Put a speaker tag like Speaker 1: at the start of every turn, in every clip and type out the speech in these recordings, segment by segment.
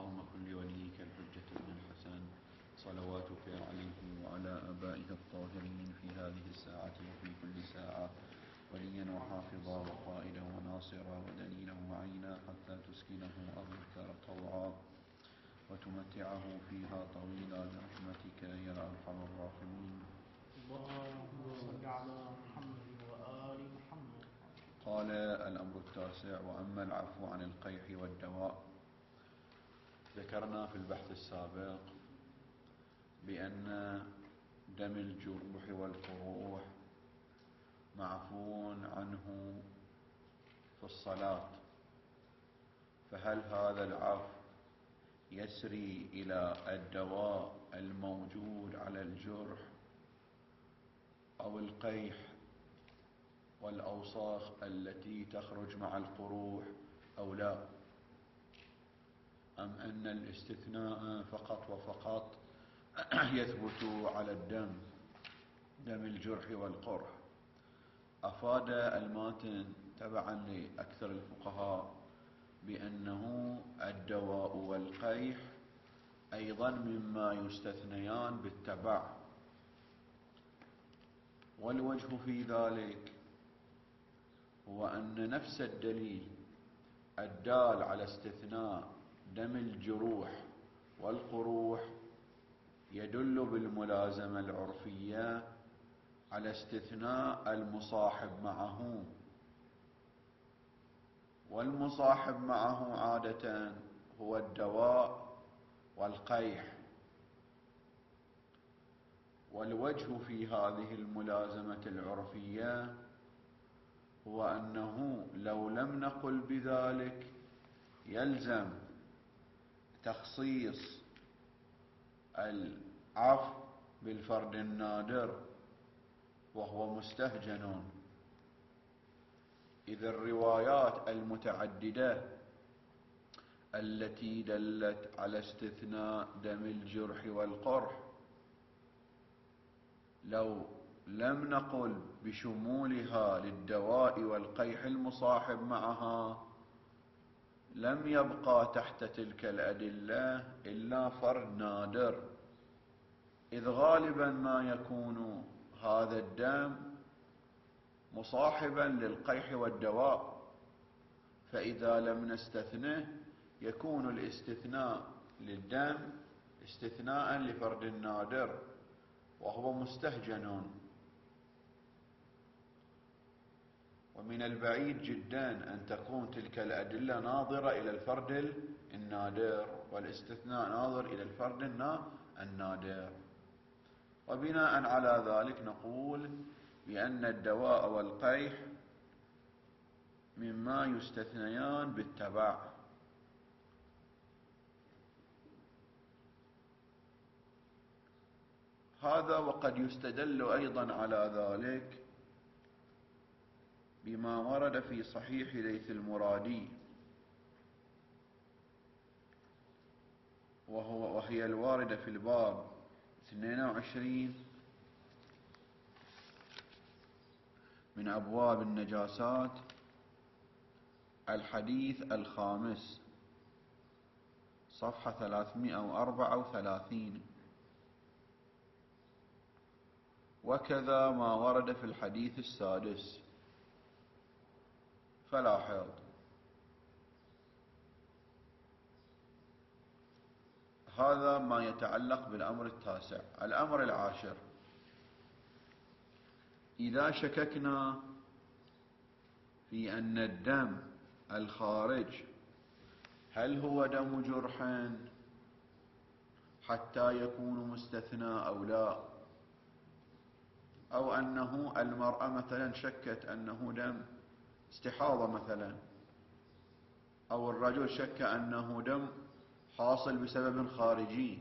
Speaker 1: اللهم كن لوليك الحجة بن الحسن صلواتك عليه وعلى آبائه الطاهرين في هذه الساعة وفي كل ساعة وليا وحافظا وقائدا وناصرا ودليلا وعينا حتى تسكنه أرضك طوعا وتمتعه فيها طويلا برحمتك يا أرحم الراحمين.
Speaker 2: اللهم صل على محمد وآل محمد.
Speaker 1: قال الأمر التاسع: وأما العفو عن القيح والدواء. ذكرنا في البحث السابق بأن دم الجروح والقروح معفو عنه في الصلاة، فهل هذا العفو يسري إلى الدواء الموجود على الجرح أو القيح والأوساخ التي تخرج مع القروح أو لا، أم أن الاستثناء فقط وفقط يثبت على دم الجرح والقرح؟ أفاد الماتن تبعا لأكثر الفقهاء بأنه الدواء والقيح أيضا مما يستثنيان بالتبع، والوجه في ذلك هو أن نفس الدليل الدال على استثناء دم الجروح والقروح يدل بالملازمة العرفية على استثناء المصاحب معه، والمصاحب معه عادة هو الدواء والقيح. والوجه في هذه الملازمة العرفية هو أنه لو لم نقل بذلك يلزم تخصيص العفو بالفرد النادر وهو مستهجن، إذ الروايات المتعددة التي دلت على استثناء دم الجرح والقرح لو لم نقل بشمولها للدواء والقيح المصاحب معها لم يبقى تحت تلك الأدلة إلا فرد نادر، إذ غالبا ما يكون هذا الدم مصاحبا للقيح والدواء، فإذا لم نستثنه يكون الاستثناء للدم استثناء لفرد نادر وهو مستهجن. ومن البعيد جدا أن تكون تلك الأدلة ناظرة إلى الفرد النادر والاستثناء ناظر إلى الفرد النادر. وبناء على ذلك نقول بأن الدواء والقيح مما يستثنيان بالتبع. هذا وقد يستدل أيضا على ذلك بما ورد في صحيح ليث المرادي، وهي الواردة في الباب 22 من أبواب النجاسات، الحديث الخامس صفحة 334، وكذا ما ورد في الحديث السادس. فلاحظ هذا ما يتعلق بالأمر التاسع. الأمر العاشر: إذا شككنا في أن الدم الخارج هل هو دم جرح حتى يكون مستثنى أو لا، أو أنه المرأة مثلا شكت أنه دم استحاضة مثلا، أو الرجل شك أنه دم حاصل بسبب خارجي،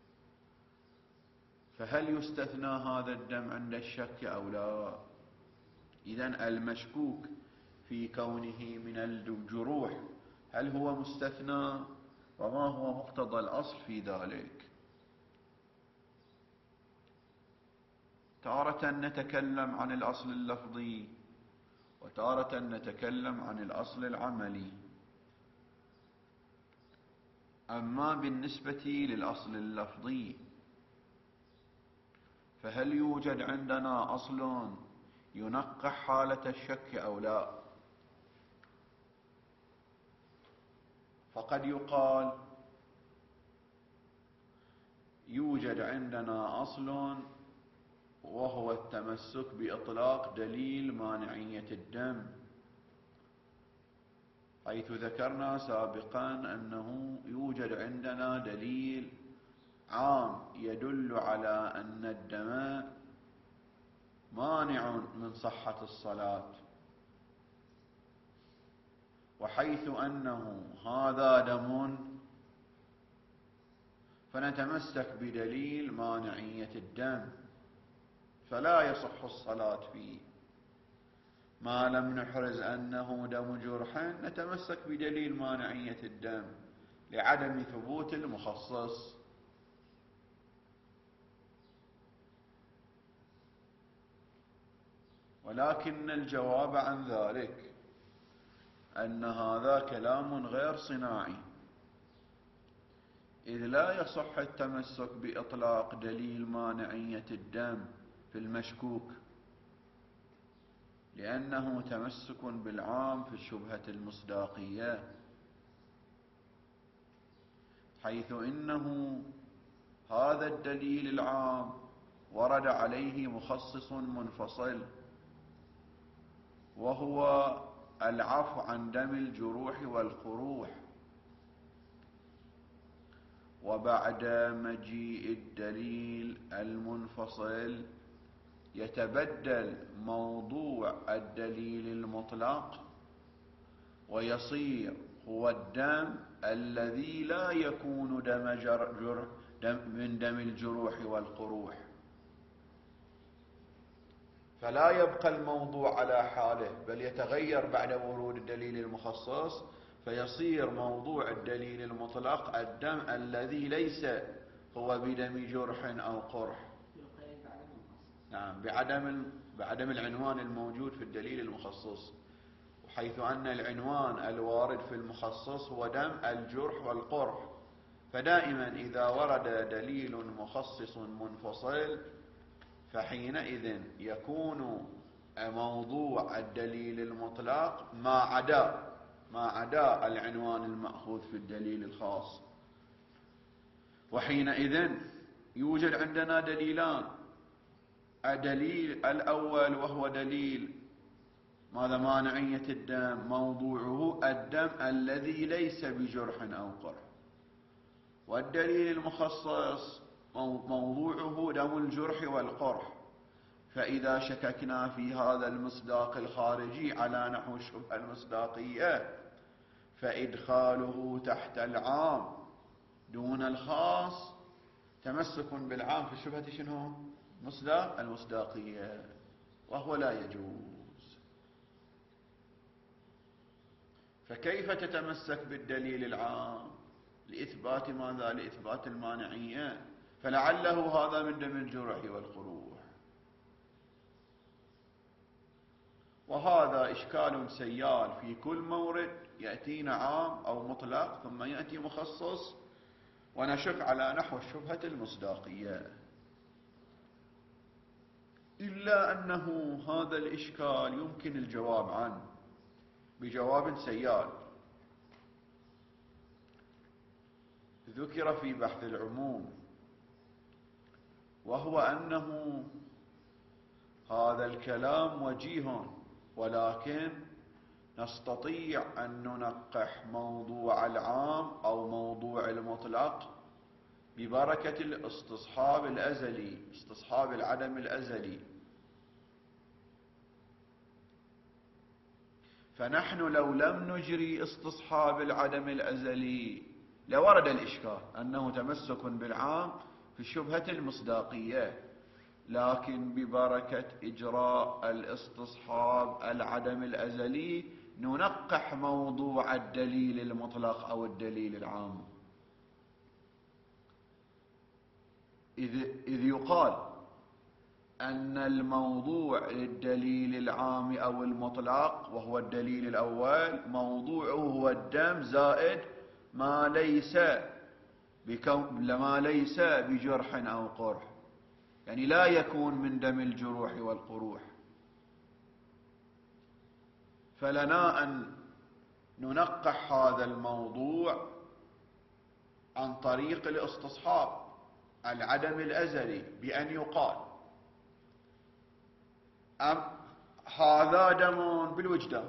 Speaker 1: فهل يستثنى هذا الدم عند الشك أو لا؟ إذن المشكوك في كونه من الجروح هل هو مستثنى، وما هو مقتضى الأصل في ذلك؟ تارة نتكلم عن الأصل اللفظي وتارة نتكلم عن الأصل العملي. أما بالنسبة للأصل اللفظي فهل يوجد عندنا أصل ينقح حالة الشك أو لا؟ فقد يقال يوجد عندنا أصل وهو التمسك بإطلاق دليل مانعية الدم، حيث ذكرنا سابقا أنه يوجد عندنا دليل عام يدل على أن الدم مانع من صحة الصلاة، وحيث أنه هذا دم فنتمسك بدليل مانعية الدم فلا يصح الصلاة فيه. ما لم نحرز أنه دم جرح نتمسك بدليل مانعية الدم لعدم ثبوت المخصص. ولكن الجواب عن ذلك أن هذا كلام غير صناعي، إذ لا يصح التمسك بإطلاق دليل مانعية الدم في المشكوك، لأنه تمسك بالعام في الشبهة المصداقية، حيث إنه هذا الدليل العام ورد عليه مخصص منفصل، وهو العفو عن دم الجروح والقروح. وبعد مجيء الدليل المنفصل يتبدل موضوع الدليل المطلق ويصير هو الدم الذي لا يكون من دم الجروح والقروح، فلا يبقى الموضوع على حاله بل يتغير بعد ورود الدليل المخصص، فيصير موضوع الدليل المطلق الدم الذي ليس هو بدم جرح أو قرح. نعم، بعدم العنوان الموجود في الدليل المخصص، حيث أن العنوان الوارد في المخصص هو دم الجرح والقرح، فدائما إذا ورد دليل مخصص منفصل فحينئذ يكون موضوع الدليل المطلق ما عدا العنوان المأخوذ في الدليل الخاص. وحينئذ يوجد عندنا دليلان: الدليل الأول وهو دليل ماذا؟ مانعية الدم، موضوعه الدم الذي ليس بجرح أو قرح. والدليل المخصص موضوعه دم الجرح والقرح. فإذا شككنا في هذا المصداق الخارجي على نحو الشبهة المصداقية فإدخاله تحت العام دون الخاص تمسك بالعام في الشبهة شنو؟ المصداقية، وهو لا يجوز. فكيف تتمسك بالدليل العام لإثبات ماذا؟ لإثبات المانعية، فلعله هذا من دم الجرح والقروح. وهذا إشكال سيال في كل مورد يأتينا عام أو مطلق ثم يأتي مخصص ونشك على نحو الشبهة المصداقية، إلا أنه هذا الإشكال يمكن الجواب عنه بجواب سيال ذكر في بحث العموم، وهو أنه هذا الكلام وجيه، ولكن نستطيع أن ننقح موضوع العام أو موضوع المطلق ببركة الاستصحاب الأزلي، استصحاب العدم الأزلي. فنحن لو لم نجري استصحاب العدم الأزلي لورد الإشكال أنه تمسك بالعام في الشبهة المصداقية، لكن ببركة إجراء الاستصحاب العدم الأزلي ننقح موضوع الدليل المطلق أو الدليل العام. إذ يقال أن الموضوع للدليل العام أو المطلق وهو الدليل الأول موضوعه هو الدم زائد ما ليس لما ليس بجرح أو قرح، يعني لا يكون من دم الجروح والقروح. فلنا أن ننقح هذا الموضوع عن طريق الاستصحاب العدم الأزلي، بأن يقال هذا دم بالوجدان،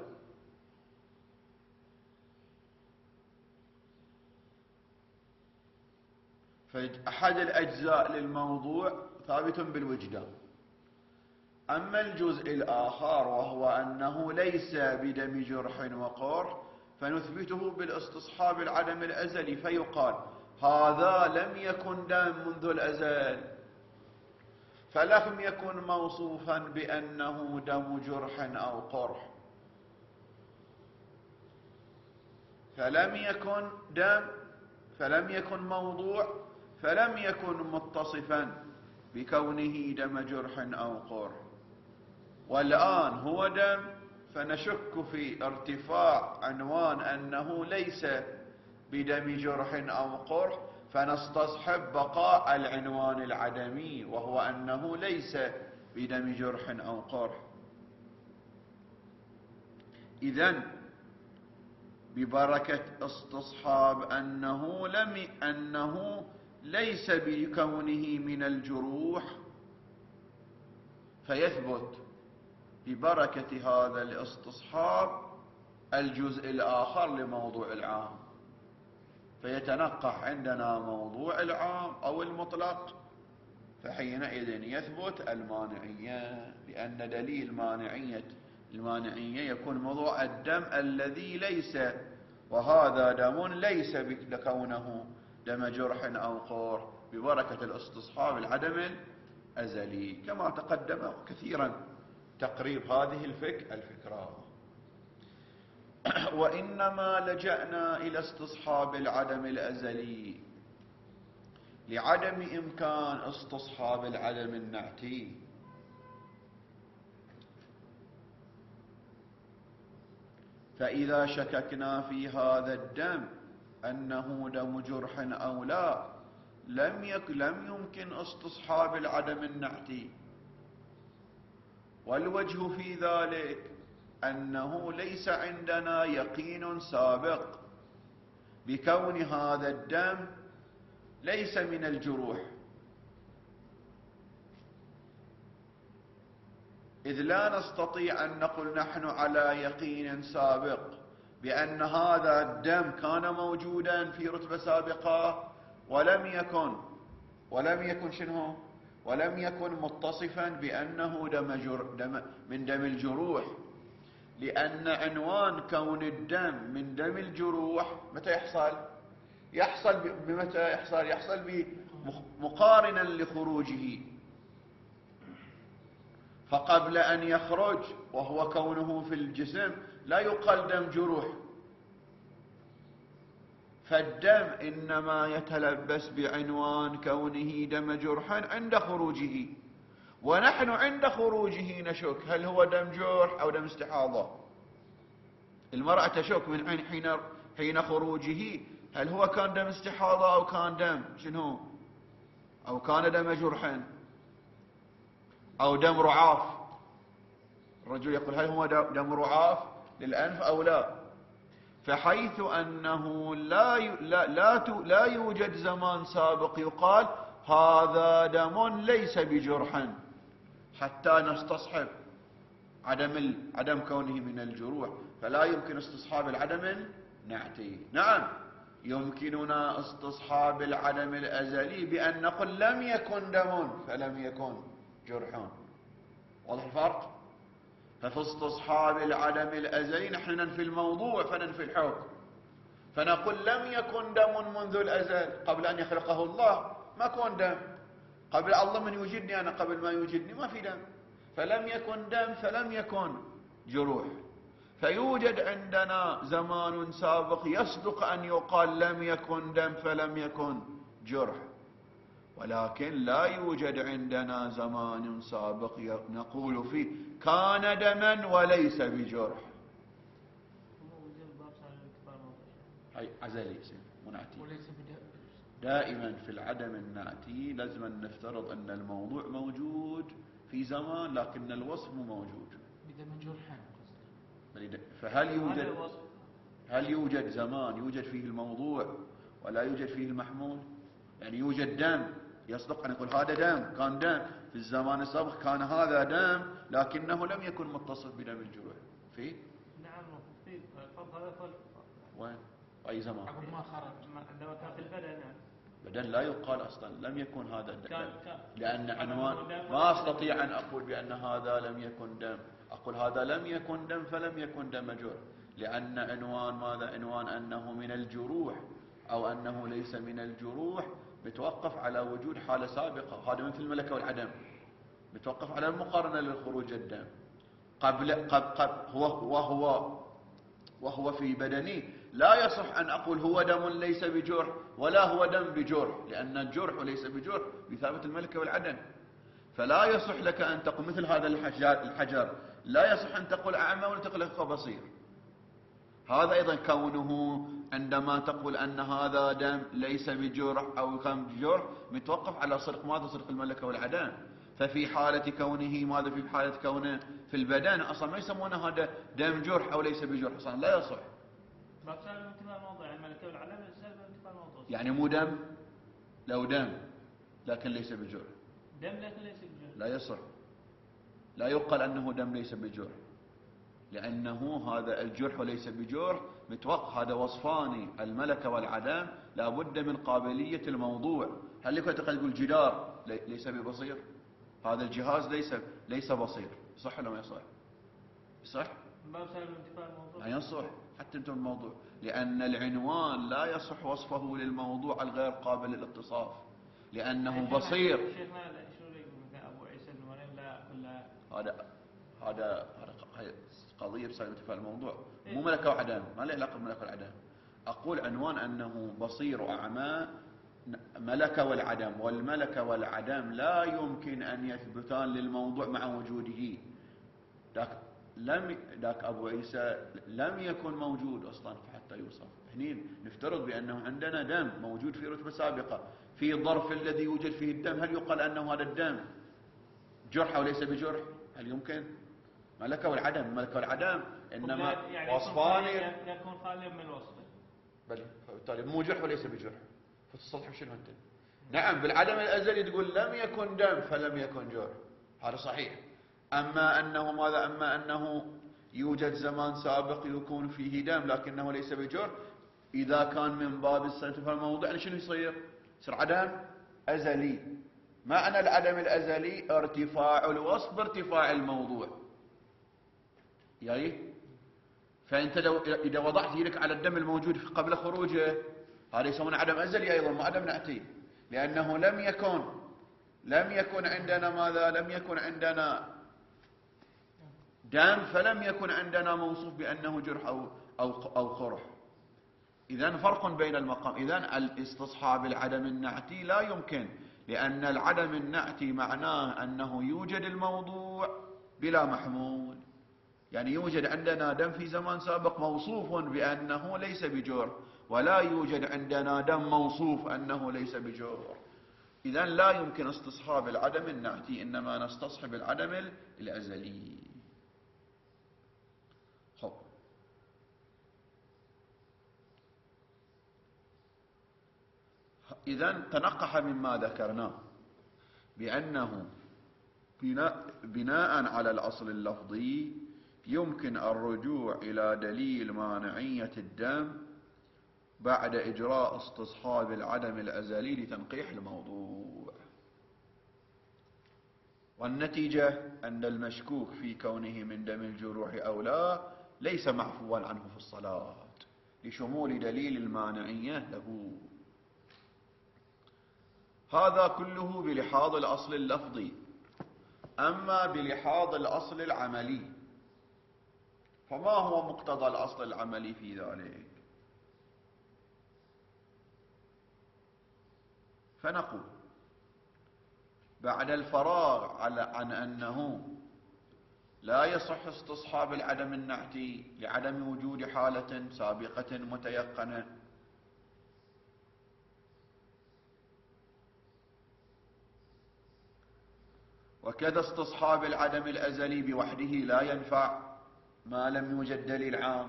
Speaker 1: فأحد الأجزاء للموضوع ثابت بالوجدان. أما الجزء الآخر وهو أنه ليس بدم جرح وقرح فنثبته بالاستصحاب العدم الأزلي، فيقال هذا لم يكن دم منذ الأزل، فلم يكن موصوفا بأنه دم جرح أو قرح، فلم يكن دم، فلم يكن موضوع، فلم يكن متصفا بكونه دم جرح أو قرح. والآن هو دم، فنشك في ارتفاع عنوان أنه ليس بدم جرح أو قرح، فنستصحب بقاء العنوان العدمي وهو أنه ليس بدم جرح أو قرح. إذن ببركة استصحاب أنه ليس بكونه من الجروح، فيثبت ببركة هذا الاستصحاب الجزء الآخر لموضوع العام، فيتنقح عندنا موضوع العام أو المطلق، فحينئذ يثبت المانعية، لأن دليل المانعية يكون موضوع الدم الذي ليس، وهذا دم ليس لكونه دم جرح أو قرح، ببركة الاستصحاب العدم الأزلي، كما تقدم كثيرا تقريب هذه الفكرة. وإنما لجأنا إلى استصحاب العدم الأزلي لعدم إمكان استصحاب العدم النعتي، فإذا شككنا في هذا الدم أنه دم جرح أو لا، لم يمكن استصحاب العدم النعتي. والوجه في ذلك أنه ليس عندنا يقين سابق بكون هذا الدم ليس من الجروح، إذ لا نستطيع أن نقول نحن على يقين سابق بأن هذا الدم كان موجودا في رتبة سابقة ولم يكن متصفا بأنه من دم الجروح، لأن عنوان كون الدم من دم الجروح متى يحصل؟ يحصل مقارنا لخروجه، فقبل أن يخرج وهو كونه في الجسم لا يقال دم جروح، فالدم إنما يتلبس بعنوان كونه دم جرح عند خروجه، ونحن عند خروجه نشك هل هو دم جرح أو دم استحاضة. المرأة تشك من حين خروجه هل هو كان دم استحاضة أو كان دم أو كان دم جرح أو دم رعاف. الرجل يقول هل هو دم رعاف للأنف أو لا. فحيث أنه لا يوجد زمان سابق يقال هذا دم ليس بجرح حتى نستصحب عدم كونه من الجروح، فلا يمكن استصحاب العدم النعتي. نعم يمكننا استصحاب العدم الأزلي بأن نقول لم يكن دم فلم يكن جرح. واضح الفرق؟ ففي استصحاب العدم الأزلي نحن ننفي الموضوع فننفي الحكم، فنقول لم يكن دم منذ الأزل قبل أن يخلقه الله، ما كون دم قبل الله من يوجدني أنا، قبل ما يوجدني ما في دم، فلم يكن دم فلم يكن جروح. فيوجد عندنا زمان سابق يصدق أن يقال لم يكن دم فلم يكن جرح، ولكن لا يوجد عندنا زمان سابق نقول فيه كان دما وليس بجرح. أي أزلي منعتي، دائما في العدم النعتي لازم نفترض أن الموضوع موجود في زمان لكن الوصف مو موجود.
Speaker 2: بدم جرحا.
Speaker 1: فهل يوجد زمان يوجد فيه الموضوع ولا يوجد فيه المحمول؟ يعني يوجد دم يصدق أن يقول هذا دم، كان دم في الزمان السابق، كان هذا دم لكنه لم يكن متصف بدم الجروح في
Speaker 2: نعم في فضل
Speaker 1: وين أي زمان
Speaker 2: عقب ما خرج عندما كان في البدن يعني.
Speaker 1: بدن لا يقال أصلا لم يكن هذا الدم لأن
Speaker 2: كان
Speaker 1: عنوان ما أستطيع أن أقول بأن هذا لم يكن دم، أقول هذا لم يكن دم فلم يكن دم جرح، لأن عنوان ماذا؟ عنوان أنه من الجروح أو أنه ليس من الجروح بتوقف على وجود حالة سابقة، هذا مثل الملكة والعدم بتوقف على المقارنة للخروج الدم قبل وهو في بدني لا يصح أن أقول هو دم ليس بجرح ولا هو دم بجرح، لأن الجرح وليس بجرح بثابت الملكة والعدم. فلا يصح لك أن تقول مثل هذا الحجر لا يصح أن تقول أعمى ولا تقول أخ بصير. هذا أيضا كونه عندما تقول أن هذا دم ليس بجرح أو كان بجرح متوقف على صدق ماذا؟ صدق الملكة والعدم. ففي حالة كونه ماذا؟ في حالة كونه في البدن أصلا ما يسمونه هذا دم جرح أو ليس بجرح، أصلا لا يصح. يعني مو دم، لو دم لكن ليس بجرح،
Speaker 2: دم لكن ليس بجرح
Speaker 1: لا يصح، لا يقال أنه دم ليس بجرح، لأنه هذا الجرح وليس بجرح متوقف، هذا وصفان الملكة والعدم لابد من قابلية الموضوع. هل لك تقول جدار ليس ببصير؟ هذا الجهاز ليس بصير، صح ولا ما يصح؟ صح؟ لا يصح حتى انتم الموضوع، لأن العنوان لا يصح وصفه للموضوع الغير قابل للاتصاف لأنه بصير. هذا قضية بسالة انتفاء الموضوع، مو ملكة وعدم، ما له علاقة بملكة والعدم. أقول عنوان أنه بصير وأعمى ملكة والعدم، والملكة والعدم لا يمكن أن يثبتان للموضوع مع وجوده. ذاك أبو عيسى لم يكن موجود أصلا حتى يوصف. هني نفترض بأنه عندنا دم موجود في رتبة سابقة في الظرف الذي يوجد فيه الدم، هل يقال أنه هذا الدم جرح أو ليس بجرح؟ هل يمكن؟ ملكة والعدم، الملكة والعدم إنما
Speaker 2: يعني
Speaker 1: وصفان
Speaker 2: يكون خاليا من الوصف.
Speaker 1: بل فبالتالي مو جرح وليس بجرح، فتستطيع شنو أنت؟ نعم بالعدم الأزلي تقول لم يكن دم فلم يكن جرح، هذا صحيح. أما أنه ماذا؟ أما أنه يوجد زمان سابق يكون فيه دم لكنه ليس بجرح، إذا كان من باب السنة فالموضوع يعني شنو يصير؟ يصير عدم أزلي. معنى العدم الأزلي ارتفاع الوصف بارتفاع الموضوع. يعني فأنت إذا وضعت يدك على الدم الموجود قبل خروجه هذا يسمونه عدم أزلي أيضا، ما عدم نعتي، لأنه لم يكن عندنا ماذا؟ لم يكن عندنا دم فلم يكن عندنا موصوف بأنه جرح أو قرح. إذن فرق بين المقام. إذن الاستصحاب العدم النعتي لا يمكن، لأن العدم النعتي معناه أنه يوجد الموضوع بلا محمول. يعني يوجد عندنا دم في زمان سابق موصوف بأنه ليس بجرح، ولا يوجد عندنا دم موصوف أنه ليس بجرح. إذن لا يمكن استصحاب العدم النعتي، إنما نستصحب العدم الأزلي. إذن تنقح مما ذكرناه بأنه بناء على الأصل اللفظي يمكن الرجوع إلى دليل مانعية الدم بعد إجراء استصحاب العدم الأزلي لتنقيح الموضوع. والنتيجة أن المشكوك في كونه من دم الجروح أو لا ليس معفوا عنه في الصلاة لشمول دليل المانعية له. هذا كله بلحاظ الأصل اللفظي. أما بلحاظ الأصل العملي فما هو مقتضى الأصل العملي في ذلك؟ فنقول بعد الفراغ عن أنه لا يصح استصحاب العدم النعتي لعدم وجود حالة سابقة متيقنة، وكذا استصحاب العدم الأزلي بوحده لا ينفع ما لم يوجد دليل عام.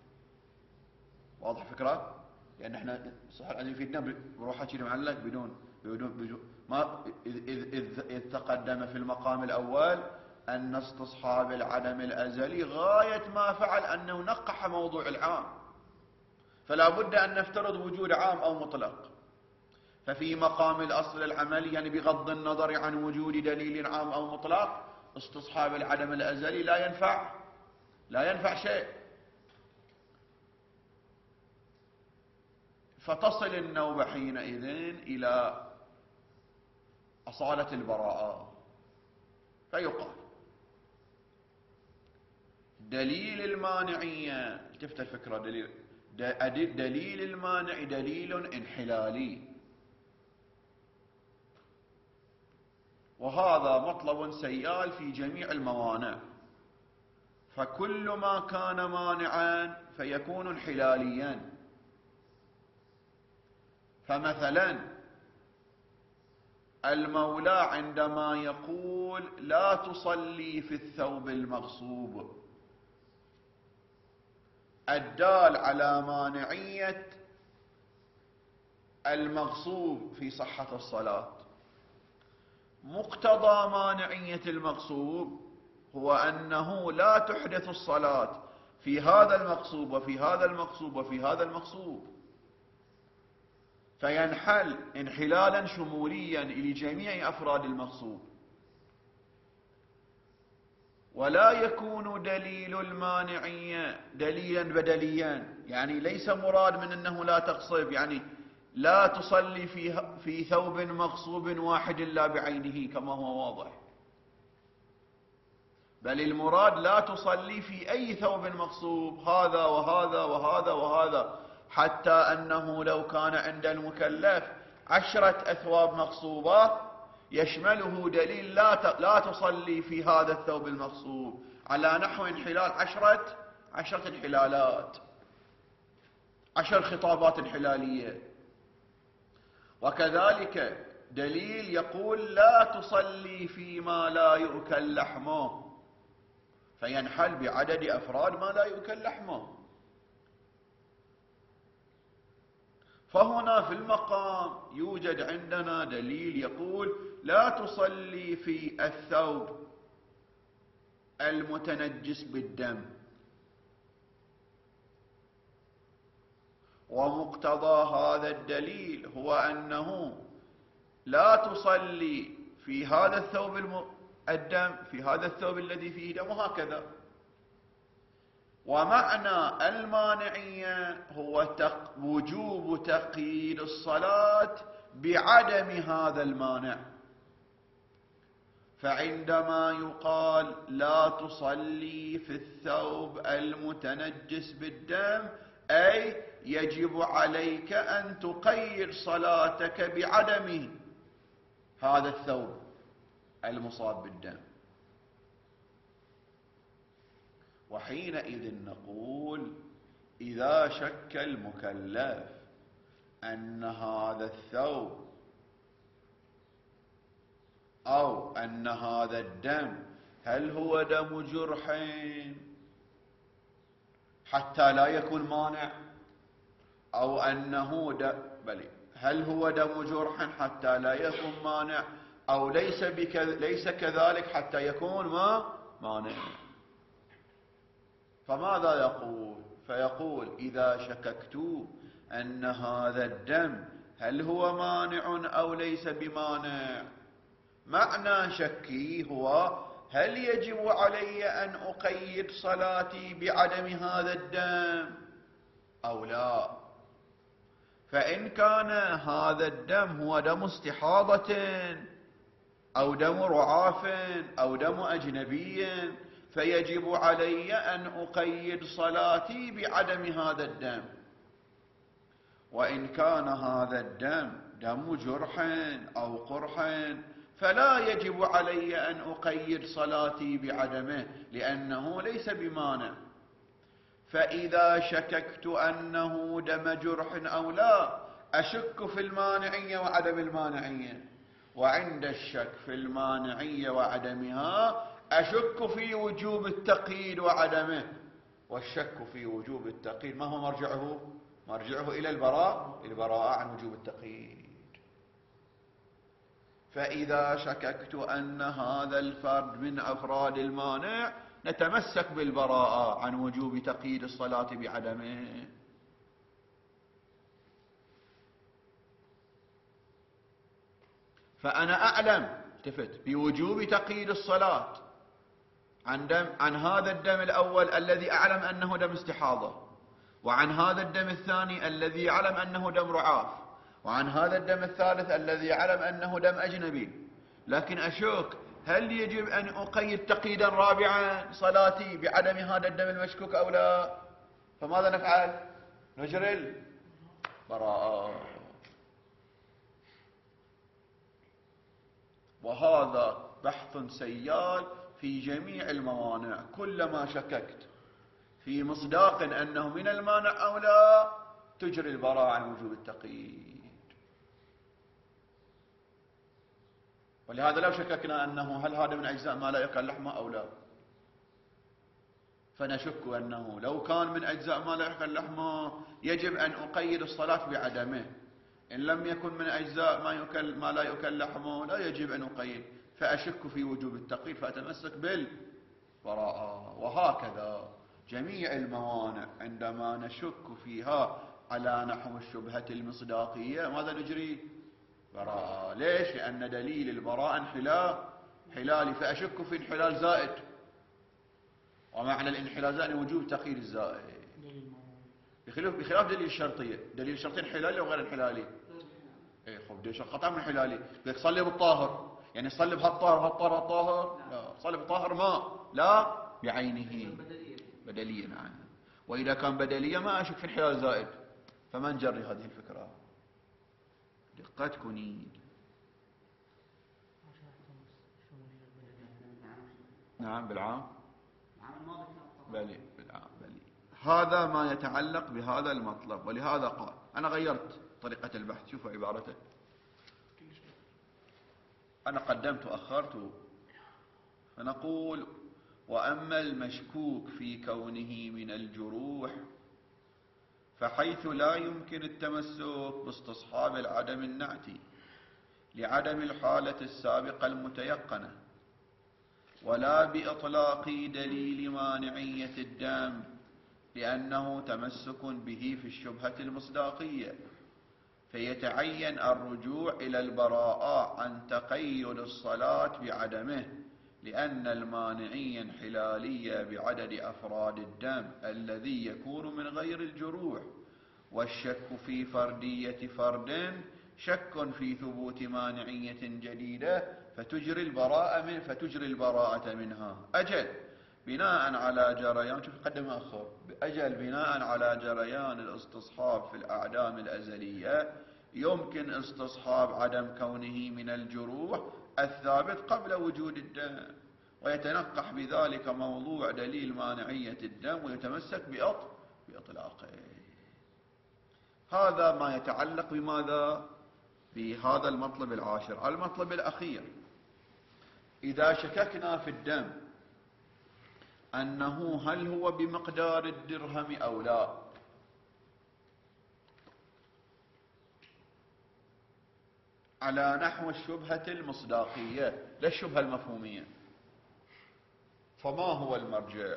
Speaker 1: واضح فكرة؟ لأن احنا صح العدم يفيدنا بروحه كذا معلق بدون ما إذ تقدم في المقام الأول أن استصحاب العدم الأزلي غاية ما فعل أنه نقح موضوع العام، فلا بد أن نفترض وجود عام أو مطلق. ففي مقام الأصل العملي يعني بغض النظر عن وجود دليل عام أو مطلق استصحاب العدم الأزلي لا ينفع شيء. فتصل النوبة حينئذ إلى أصالة البراءة، فيقال دليل المانعية، التفت الفكرة، دليل المانع دليل انحلالي، وهذا مطلب سيال في جميع الموانع، فكل ما كان مانعا فيكون انحلاليا. فمثلا المولى عندما يقول لا تصلي في الثوب المغصوب، الدال على مانعية المغصوب في صحة الصلاة. مقتضى مانعية المغصوب هو أنه لا تحدث الصلاة في هذا المغصوب وفي هذا المغصوب وفي هذا المغصوب، فينحل انحلالا شموليا لجميع أفراد المغصوب. ولا يكون دليل المانعية دليلا بدليا، يعني ليس مراد من أنه لا تغصب، يعني لا تصلي في ثوب مغصوب واحد لا بعينه كما هو واضح، بل المراد لا تصلي في أي ثوب مغصوب، هذا وهذا وهذا وهذا، حتى أنه لو كان عند المكلف 10 أثواب مغصوبة يشمله دليل لا تصلي في هذا الثوب المغصوب، على نحو انحلال 10 انحلالات، 10 خطابات انحلالية. وكذلك دليل يقول لا تصلي فيما لا يؤكل لحمه، فينحل بعدد أفراد ما لا يؤكل لحمه. فهنا في المقام يوجد عندنا دليل يقول لا تصلي في الثوب المتنجس بالدم، ومقتضى هذا الدليل هو أنه لا تصلي في هذا الثوب الدم في هذا الثوب الذي فيه دم، وهكذا. ومعنى المانعية هو وجوب تقييد الصلاة بعدم هذا المانع. فعندما يقال لا تصلي في الثوب المتنجس بالدم، أي يجب عليك أن تقيد صلاتك بعدم هذا الثوب المصاب بالدم. وحينئذ نقول إذا شك المكلف أن هذا الثوب أو أن هذا الدم هل هو دم جرح حتى لا يكون مانع، أو أنه هل هو دم جرح حتى لا يكون مانع، أو ليس كذلك حتى يكون مانع، فماذا يقول؟ فيقول إذا شككت أن هذا الدم هل هو مانع أو ليس بمانع، معنى شكي هو هل يجب علي أن أقيد صلاتي بعدم هذا الدم أو لا. فإن كان هذا الدم هو دم استحاضة أو دم رعاف أو دم أجنبي فيجب علي أن أقيد صلاتي بعدم هذا الدم. وإن كان هذا الدم دم جرح أو قرح فلا يجب علي أن أقيد صلاتي بعدمه لأنه ليس بمانع. فإذا شككت أنه دم جرح أو لا، أشك في المانعية وعدم المانعية، وعند الشك في المانعية وعدمها أشك في وجوب التقييد وعدمه. والشك في وجوب التقييد ما هو مرجعه؟ مرجعه إلى البراءة عن وجوب التقييد. فإذا شككت أن هذا الفرد من أفراد المانع نتمسك بالبراءة عن وجوب تقييد الصلاة بعدمه. فأنا أعلم بوجوب تقييد الصلاة عن هذا الدم الأول الذي أعلم أنه دم استحاضة، وعن هذا الدم الثاني الذي أعلم أنه دم رعاف، وعن هذا الدم الثالث الذي أعلم أنه دم أجنبي. لكن أشك هل يجب أن أقيد تقييدا رابعا صلاتي بعدم هذا الدم المشكوك أو لا؟ فماذا نفعل؟ نجري البراءة. وهذا بحث سيال في جميع الموانع. كلما شككت في مصداق أنه من المانع أو لا تجري البراءة عن وجوب التقييد. ولهذا لو شككنا أنه هل هذا من أجزاء ما لا يؤكل لحمه أو لا، فنشك أنه لو كان من أجزاء ما لا يؤكل لحمه يجب أن أقيد الصلاة بعدمه. إن لم يكن من أجزاء ما لا يؤكل لحمه لا يجب أن أقيد، فأشك في وجوب التقييد فأتمسك بالبراءة. وهكذا جميع الموانع عندما نشك فيها على نحو الشبهة المصداقية ماذا نجري؟ براءة. ليش؟ لأن دليل البراءة انحلالي، فأشك في انحلال زائد، ومعنى الانحلال زائد وجوب تقييد الزائد بخلاف دليل الشرطية. دليل الشرطية انحلالي أو غير انحلالي؟ اي خب دليل الشرطية قطعا من انحلالي. بدك تصلي بالطاهر، يعني صلي بهالطاهر وهالطاهر وهالطاهر؟ لا، صلي بالطاهر ماء لا بعينه بدليا عنه. وإذا كان بدليا ما أشك في انحلال زائد، فما نجري هذه الفكرة. دقة كنين. نعم بالعام بلي بالعام بلي. هذا ما يتعلق بهذا المطلب. ولهذا قال أنا غيرت طريقة البحث. شوفوا عبارته، أنا قدمت وأخرت. فنقول وأما المشكوك في كونه من الجروح فحيث لا يمكن التمسك باستصحاب العدم النعتي لعدم الحالة السابقة المتيقنة، ولا بإطلاق دليل مانعية الدم لأنه تمسك به في الشبهة المصداقية، فيتعين الرجوع إلى البراءة عن تقيد الصلاة بعدمه، لأن المانعية انحلالية بعدد أفراد الدم الذي يكون من غير الجروح، والشك في فردية فرد شك في ثبوت مانعية جديدة فتجري البراءة منها. أجل بناء على جريان، شوف قدم أخر، أجل بناء على جريان الاستصحاب في الأعدام الأزلية يمكن استصحاب عدم كونه من الجروح الثابت قبل وجود الدم، ويتنقح بذلك موضوع دليل مانعية الدم ويتمسك بإطلاقه. هذا ما يتعلق بماذا؟ بهذا المطلب العاشر. المطلب الأخير، إذا شككنا في الدم أنه هل هو بمقدار الدرهم أو لا، على نحو الشبهة المصداقية لا الشبهة المفهومية، فما هو المرجع؟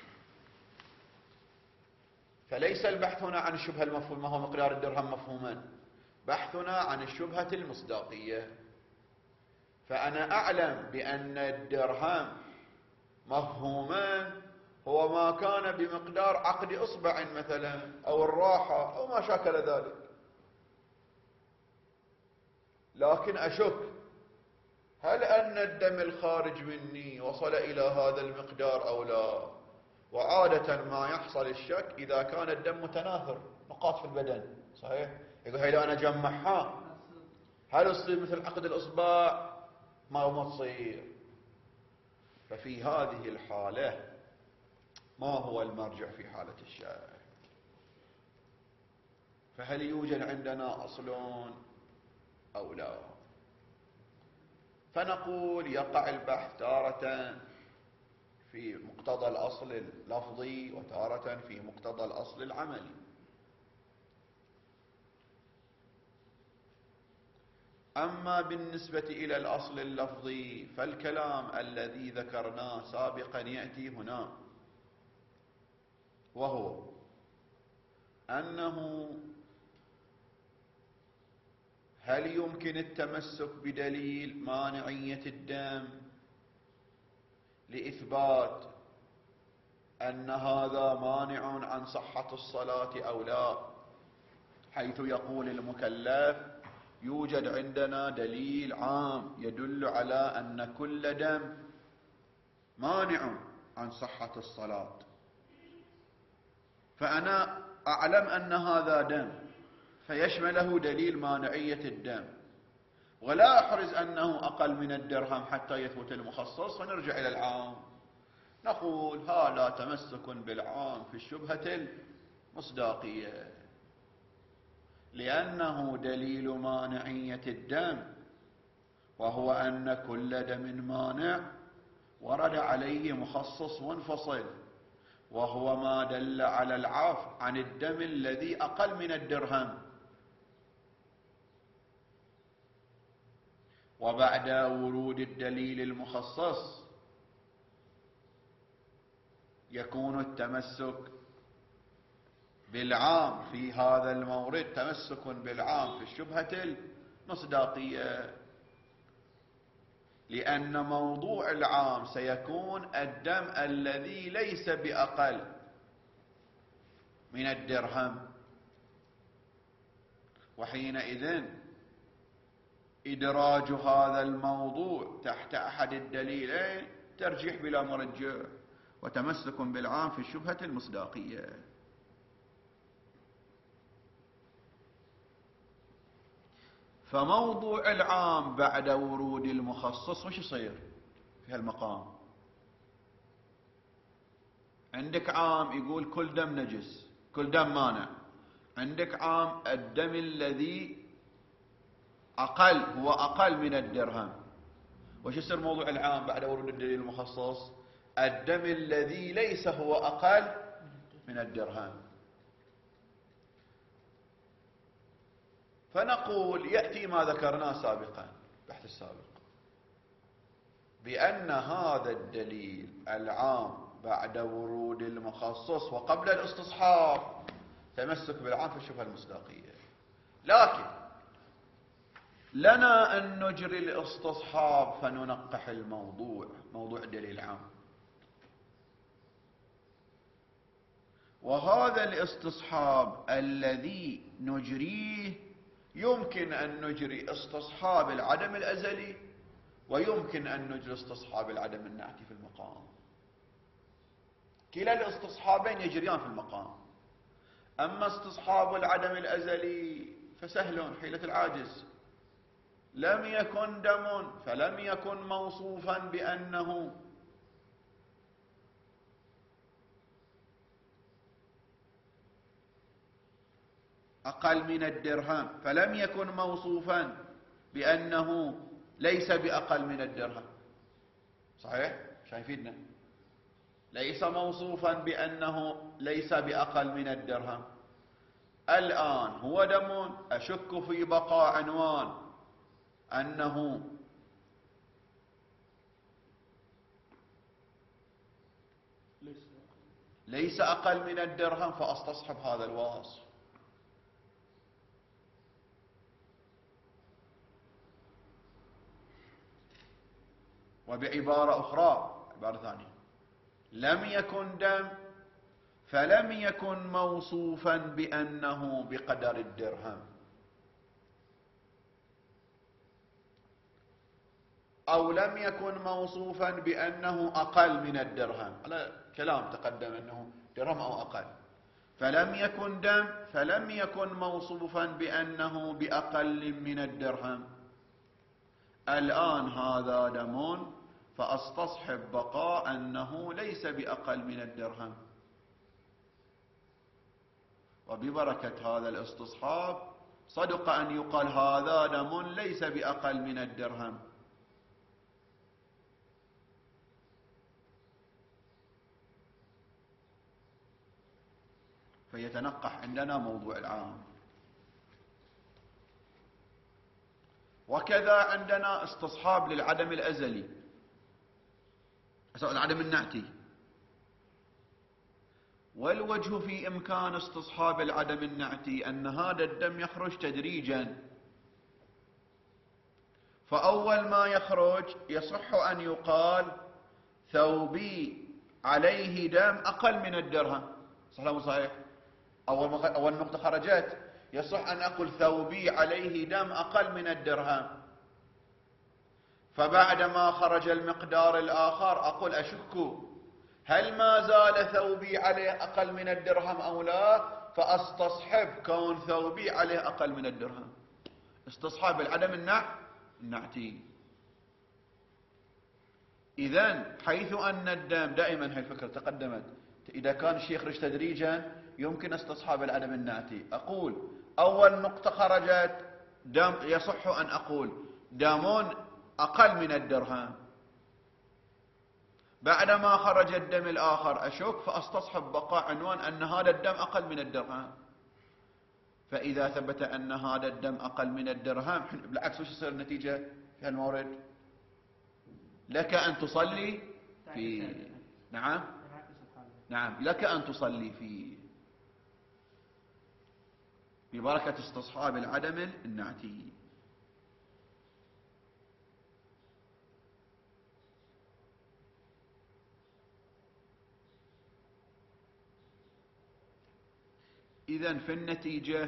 Speaker 1: فليس البحث هنا عن الشبهة المفهومة، ما هو مقدار الدرهم مفهوما، بحثنا عن الشبهة المصداقية. فأنا أعلم بأن الدرهم مفهوما هو ما كان بمقدار عقد إصبع مثلا أو الراحة أو ما شاكل ذلك، لكن أشك هل أن الدم الخارج مني وصل إلى هذا المقدار أو لا. وعادة ما يحصل الشك إذا كان الدم متناثر نقاط في البدن، صحيح؟ يقول هاي لو أنا جمعها هل تصير مثل عقد الإصبع؟ ما تصير. ففي هذه الحالة ما هو المرجع في حالة الشك؟ فهل يوجد عندنا أصل أو لا؟ فنقول يقع البحث تارة في مقتضى الأصل اللفظي وتارة في مقتضى الأصل العملي. أما بالنسبة إلى الأصل اللفظي فالكلام الذي ذكرناه سابقا يأتي هنا، وهو أنه هل يمكن التمسك بدليل مانعية الدم لإثبات أن هذا مانع عن صحة الصلاة أو لا، حيث يقول المكلف يوجد عندنا دليل عام يدل على أن كل دم مانع عن صحة الصلاة، فأنا أعلم أن هذا دم فيشمله دليل مانعية الدم، ولا أحرز أنه أقل من الدرهم حتى يثبت المخصص، فنرجع إلى العام نقول هذا تمسك بالعام في الشبهة المصداقية، لأنه دليل مانعية الدم، وهو أن كل دم مانع ورد عليه مخصص منفصل، وهو ما دل على العفو عن الدم الذي أقل من الدرهم. وبعد ورود الدليل المخصص يكون التمسك بالعام في هذا المورد تمسك بالعام في الشبهة المصداقية، لأن موضوع العام سيكون الدم الذي ليس بأقل من الدرهم، وحينئذ إدراج هذا الموضوع تحت أحد الدليلين ترجيح بلا مرجح، وتمسك بالعام في الشبهة المصداقية. فموضوع العام بعد ورود المخصص وش يصير في هالمقام؟ عندك عام يقول كل دم نجس، كل دم مانع. عندك عام الدم الذي أقل هو أقل من الدرهم. وش يصير موضوع العام بعد ورود الدليل المخصص؟ الدم الذي ليس هو أقل من الدرهم. فنقول يأتي ما ذكرناه سابقا بحث السابق، بأن هذا الدليل العام بعد ورود المخصص وقبل الاستصحاب تمسك بالعام في الشبهة المصداقية، لكن لنا أن نجري الاستصحاب فننقح الموضوع، موضوع الدليل العام، وهذا الاستصحاب الذي نجريه يمكن أن نجري استصحاب العدم الأزلي، ويمكن أن نجري استصحاب العدم النعتي في المقام. كلا الاستصحابين يجريان في المقام. أما استصحاب العدم الأزلي فسهل حيلة العاجز، لم يكن دم فلم يكن موصوفا بأنه أقل من الدرهم، فلم يكن موصوفا بأنه ليس بأقل من الدرهم. صحيح؟ شايفيننا ليس موصوفا بأنه ليس بأقل من الدرهم. الآن هو دم أشك في بقاء عنوان أنه ليس أقل من الدرهم، فأستصحب هذا الوصف. وبعبارة أخرى، عبارة ثانية، لم يكن دم فلم يكن موصوفا بأنه بقدر الدرهم، أو لم يكن موصوفا بأنه أقل من الدرهم، على كلام تقدم أنه درهم أو أقل. فلم يكن دم فلم يكن موصوفا بأنه بأقل من الدرهم. الآن هذا دم فأستصحب بقاء أنه ليس بأقل من الدرهم، وببركة هذا الاستصحاب صدق أن يقال هذا دم ليس بأقل من الدرهم، فيتنقح عندنا موضوع العام. وكذا عندنا استصحاب للعدم الأزلي، العدم النعتي. والوجه في إمكان استصحاب العدم النعتي أن هذا الدم يخرج تدريجا، فأول ما يخرج يصح أن يقال ثوبي عليه دم أقل من الدرهم، صح ولا مو صحيح؟ أول نقطة خرجت يصح أن أقول ثوبي عليه دم أقل من الدرهم، فبعدما خرج المقدار الآخر أقول أشك هل ما زال ثوبي عليه أقل من الدرهم أو لا، فأستصحب كون ثوبي عليه أقل من الدرهم، استصحاب العدم النعتي. إذن حيث أن الدم دائما هاي الفكرة تقدمت، إذا كان الشيء يخرج تدريجا يمكن استصحاب العدم النعتي. أقول أول نقطة خرجت دم، يصح أن أقول دم أقل من الدرهم، بعدما خرج الدم الآخر أشك فأستصحب بقاء عنوان أن هذا الدم أقل من الدرهم. فإذا ثبت أن هذا الدم أقل من الدرهم، بالعكس وش يصير النتيجة في هالمورد؟ لك أن تصلي فيه. نعم لك أن تصلي فيه ببركة استصحاب العدم النعتي. إذن في النتيجة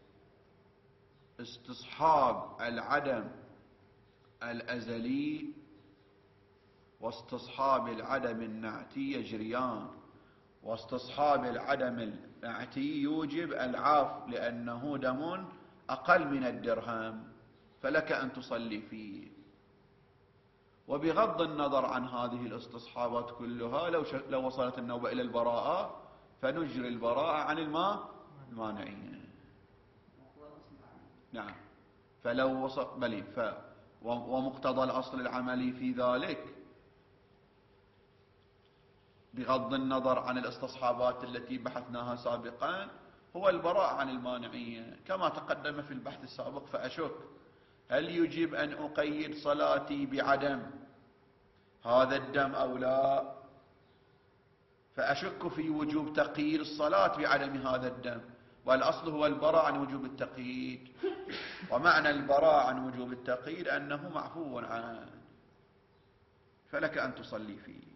Speaker 1: استصحاب العدم الأزلي واستصحاب العدم النعتي يجريان، واستصحاب العدم النعتي يوجب العاف لأنه دم أقل من الدرهم، فلك أن تصلي فيه. وبغض النظر عن هذه الاستصحابات كلها، لو وصلت النوبة إلى البراءة فنجري البراءة عن المانعية. نعم. فلو وصل ومقتضى الأصل العملي في ذلك بغض النظر عن الاستصحابات التي بحثناها سابقا هو البراءة عن المانعية كما تقدم في البحث السابق. فأشك هل يجب أن أقيد صلاتي بعدم هذا الدم أو لا، فأشك في وجوب تقييد الصلاة بعدم هذا الدم، والأصل هو البراءة عن وجوب التقييد. ومعنى البراءة عن وجوب التقييد أنه معفو عنه، فلك أن تصلي فيه.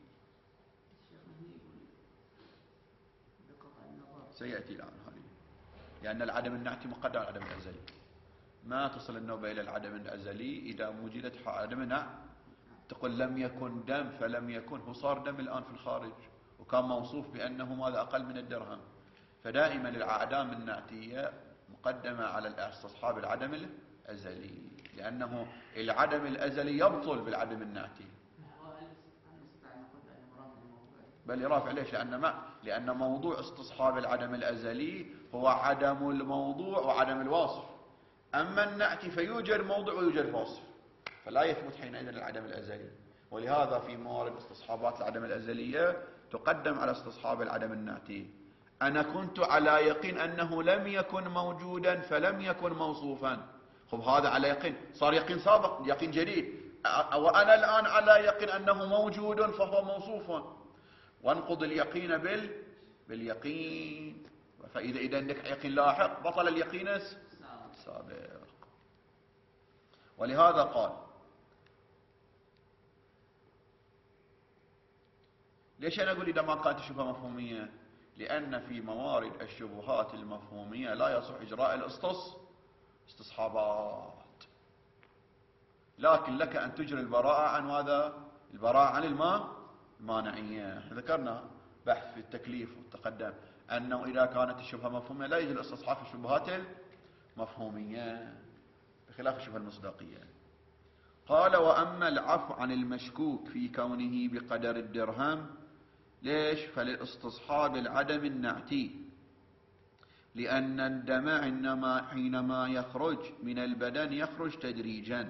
Speaker 1: سيأتي الآن هذه، لأن العدم النعتي مقدر على العدم الأزلي، ما تصل النوبة إلى العدم الأزلي إذا وجدت عدم نعم. تقول لم يكن دم فلم يكن، هو صار دم الآن في الخارج وكان موصوف بأنه ماذا أقل من الدرهم. فدائما الأعدام النعتية مقدمة على استصحاب العدم الأزلي، لأنه العدم الأزلي يبطل بالعدم النعتي. بل يرافع ليش؟ لأن موضوع استصحاب العدم الأزلي هو عدم الموضوع وعدم الواصف، أما النعتي فيوجد موضوع ويوجد واصف، فلا يثبت حينئذ العدم الأزلي. ولهذا في موارد استصحابات العدم الأزلية تقدم على استصحاب العدم النعتي. أنا كنت على يقين أنه لم يكن موجودا فلم يكن موصوفا، خب هذا على يقين، صار يقين سابق، يقين جديد. وأنا الآن على يقين أنه موجود فهو موصوف، وانقض اليقين باليقين. فإذا عندك يقين لاحق بطل اليقين السابق. ولهذا قال ليش أنا أقول إذا ما كانت الشبهة مفهومية؟ لأن في موارد الشبهات المفهومية لا يصح إجراء استصحابات، لكن لك أن تجري البراءة عن ماذا؟ البراءة عن المانعية. ذكرنا بحث في التكليف والتقدم أنه إذا كانت الشبهة مفهومية لا يجوز الاستصحاب في الشبهات المفهومية بخلاف الشبهة المصداقية. قال وأما العفو عن المشكوك في كونه بقدر الدرهم، ليش؟ فللاستصحاب العدم النعتي، لأن الدم حينما يخرج من البدن يخرج تدريجا،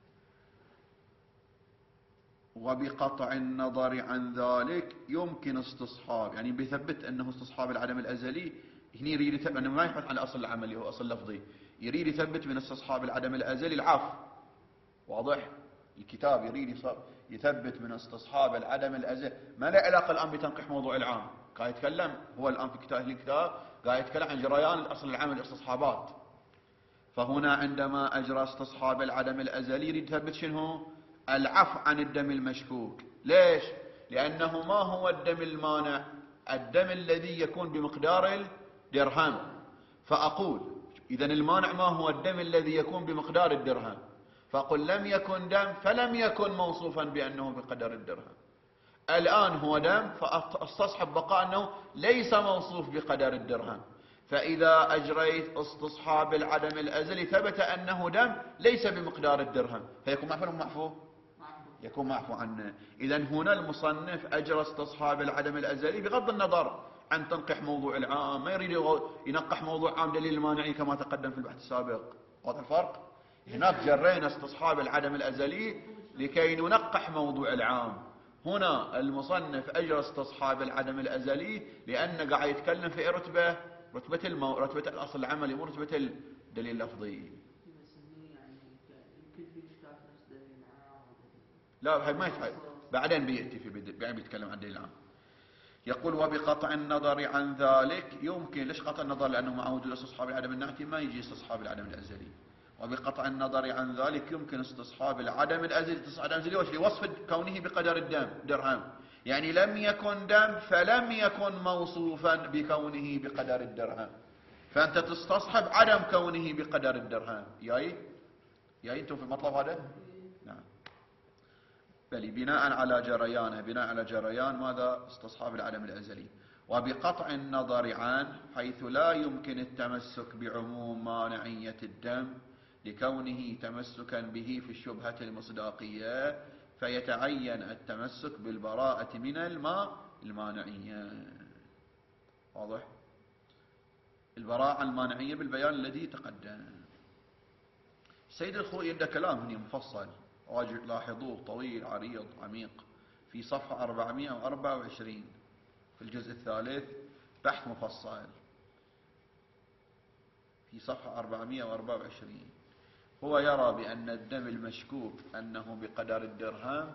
Speaker 1: وبقطع النظر عن ذلك يمكن استصحاب، يعني بيثبت أنه استصحاب العدم الأزلي هني يريد يثبت، أنه ما يبحث عن الأصل العملي، هو أصل لفظي، يريد يثبت من استصحاب العدم الأزلي العفو. واضح؟ الكتاب يريد يثبت من استصحاب العدم الأزلي، ما له علاقة الآن بتنقيح موضوع العام. قاعد يتكلم هو الآن في الكتاب قاعد يتكلم عن جريان الأصل العام الاستصحابات. فهنا عندما أجرى استصحاب العدم الأزلي يريد يثبت شنو؟ العفو عن الدم المشكوك. ليش؟ لأنه ما هو الدم المانع؟ الدم الذي يكون بمقدار الدرهم. فأقول إذا المانع ما هو؟ الدم الذي يكون بمقدار الدرهم. فقل لم يكن دم فلم يكن موصوفا بأنه بقدر الدرهم. الآن هو دم، فاستصحب بقاء أنه ليس موصوف بقدر الدرهم. فإذا أجريت استصحاب العدم الأزلي ثبت أنه دم ليس بمقدار الدرهم، فيكون معفو ولا معفو؟ يكون معفو عنه. إذا هنا المصنف أجرى استصحاب العدم الأزلي بغض النظر عن تنقح موضوع العام، ما يريد ينقح موضوع عام دليل المانعي كما تقدم في البحث السابق. واضح الفرق؟ هناك جرينا استصحاب العدم الأزلي لكي ننقح موضوع العام. هنا المصنف أجرى استصحاب العدم الأزلي لأنه قاعد يتكلم في رتبة الأصل العملي، مو رتبة الدليل اللفظي. لا هاي ما يتحل، بعدين بيأتي بعدين بيتكلم عن الدليل العام. يقول وبقطع النظر عن ذلك يمكن. ليش قطع النظر؟ لأنه مع وجود استصحاب العدم النعتي ما يجي استصحاب العدم الأزلي. وبقطع النظر عن ذلك يمكن استصحاب العدم الأزلي. استصحاب العدم الأزلي وش؟ لوصف كونه بقدر الدم درهم، يعني لم يكن دم فلم يكن موصوفا بكونه بقدر الدرهم، فأنت تستصحب عدم كونه بقدر الدرهم. جاي انتم في المطلب هذا؟ نعم. بل بناء على جريان ماذا؟ استصحاب العدم الأزلي. وبقطع النظر عنه حيث لا يمكن التمسك بعموم مانعية الدم لكونه تمسكا به في الشبهة المصداقية، فيتعين التمسك بالبراءة من المانعية. واضح؟ البراءة المانعية بالبيان الذي تقدم. سيد الخوئي عنده كلام هنا مفصل، لاحظوه، طويل عريض عميق، في صفحة 424 في الجزء الثالث، بحث مفصل في صفحة 424. هو يرى بأن الدم المشكوك أنه بقدر الدرهم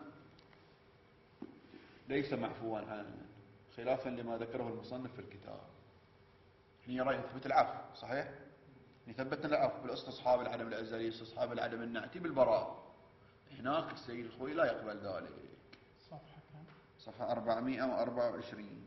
Speaker 1: ليس معفوا عنه، خلافا لما ذكره المصنف في الكتاب. هنا يرى يثبت العفو، صحيح؟ يثبت العفو بالاستصحاب العدم الأزلي، استصحاب العدم النعتي بالبراءة. هناك السيد الخوئي لا يقبل ذلك. صفحة 424.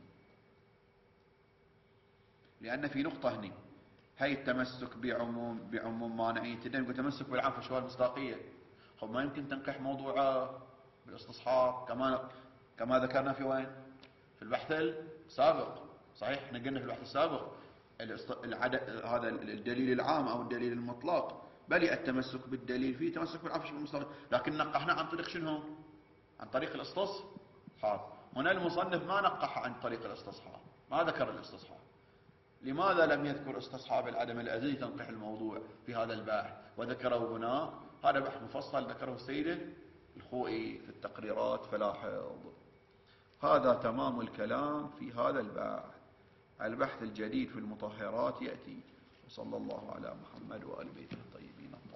Speaker 1: لأن في نقطة هنا، هي التمسك بعموم مانعية الدم، يقول تمسك بالعام في الشبهة المصداقية. خب ما يمكن تنقح موضوعه بالاستصحاب كما ذكرنا في وين؟ في البحث السابق. صحيح احنا قلنا في البحث السابق هذا الدليل العام أو الدليل المطلق بل التمسك بالدليل فيه تمسك بالعام في الشبهة المصداقية، لكن نقحنا عن طريق شنو؟ عن طريق الاستصحاب. هنا المصنف ما نقح عن طريق الاستصحاب، ما ذكر الاستصحاب. لماذا لم يذكر استصحاب العدم الأزلي تنقح الموضوع في هذا البحث وذكره هنا؟ هذا بحث مفصل ذكره السيد الخوئي في التقريرات، فلاحظ. هذا تمام الكلام في هذا البحث. البحث الجديد في المطهرات يأتي. وصلى الله على محمد وآل بيته الطيبين الطاهرين.